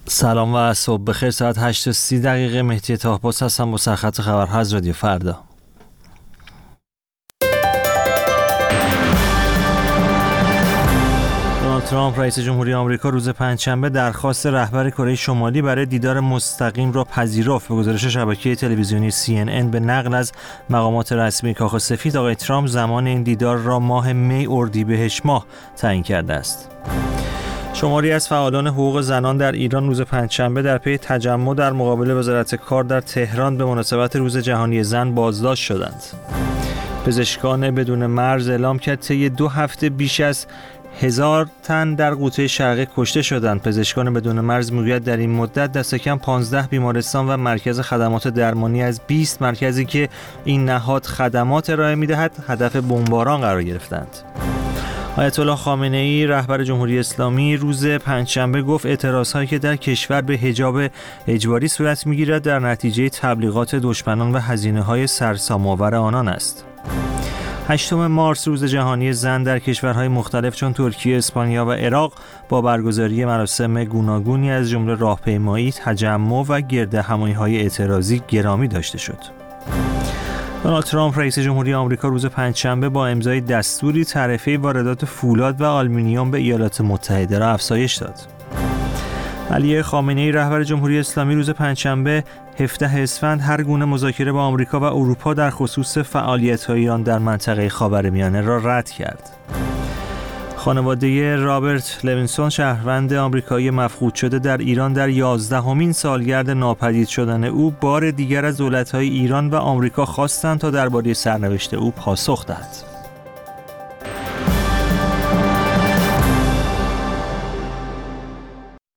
سلام و صبح بخیر. ساعت 8:30 مهدی طاهباس هستم با سرخط خبرها از رادیو فردا. دونالد ترامپ رئیس جمهوری آمریکا روز پنجشنبه درخواست رهبر کره شمالی برای دیدار مستقیم را پذیرفت. به گزارش شبکه تلویزیونی CNN به نقل از مقامات رسمی کاخ سفید، آقای ترامپ زمان این دیدار را ماه می اردیبهشت ماه تعیین کرده است. شماری از فعالان حقوق زنان در ایران روز پنجشنبه در پی تجمع در مقابل وزارت کار در تهران به مناسبت روز جهانی زن بازداشت شدند. پزشکان بدون مرز اعلام کرد طی 2 هفته بیش از 1000 تن در قوطه شرقی کشته شدند. پزشکان بدون مرز میگوید در این مدت دست کم 15 بیمارستان و مرکز خدمات درمانی از 20 مرکزی که این نهاد خدمات ارائه می‌دهد هدف بمباران قرار گرفتند. آیت الله خامنه‌ای رهبر جمهوری اسلامی روز پنجشنبه گفت اعتراضهایی که در کشور به حجاب اجباری صورت می‌گیرد در نتیجه تبلیغات دشمنان و هزینه‌های سرسام‌آور آنان است. 8 مارس روز جهانی زن در کشورهای مختلف چون ترکیه، اسپانیا و عراق با برگزاری مراسم گوناگونی از جمله راهپیمایی، تجمع و گردهمایی‌های اعتراضی گرامی داشته شد. دونالد ترامپ رئیس جمهوری آمریکا روز پنجشنبه با امضای دستوری تعرفه واردات فولاد و آلومینیوم به ایالات متحده را افزایش داد. علی خامنه‌ای رهبر جمهوری اسلامی روز پنجشنبه 17 اسفند هر گونه مذاکره با آمریکا و اروپا در خصوص فعالیت‌های ایران در منطقه خاورمیانه را رد کرد. خانواده رابرت لوینسون شهروند آمریکایی مفقود شده در ایران در 11مین سالگرد ناپدید شدن او بار دیگر از دولت‌های ایران و آمریکا خواستند تا درباره سرنوشت او پاسخ دهد.